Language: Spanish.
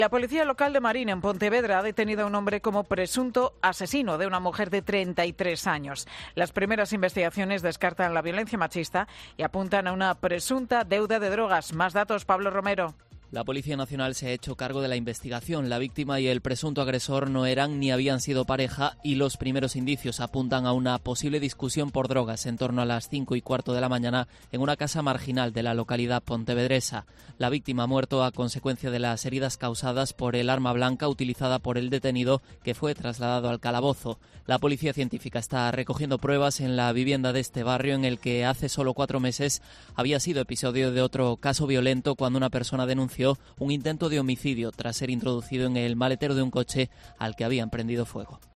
La policía local de Marín, en Pontevedra, ha detenido a un hombre como presunto asesino de una mujer de 33 años. Las primeras investigaciones descartan la violencia machista y apuntan a una presunta deuda de drogas. Más datos, Pablo Romero. La Policía Nacional se ha hecho cargo de la investigación. La víctima y el presunto agresor no eran ni habían sido pareja y los primeros indicios apuntan a una posible discusión por drogas en torno a las 5:15 de la mañana en una casa marginal de la localidad pontevedresa. La víctima ha muerto a consecuencia de las heridas causadas por el arma blanca utilizada por el detenido, que fue trasladado al calabozo. La Policía Científica está recogiendo pruebas en la vivienda de este barrio, en el que hace solo 4 meses había sido episodio de otro caso violento cuando una persona denunció un intento de homicidio tras ser introducido en el maletero de un coche al que habían prendido fuego.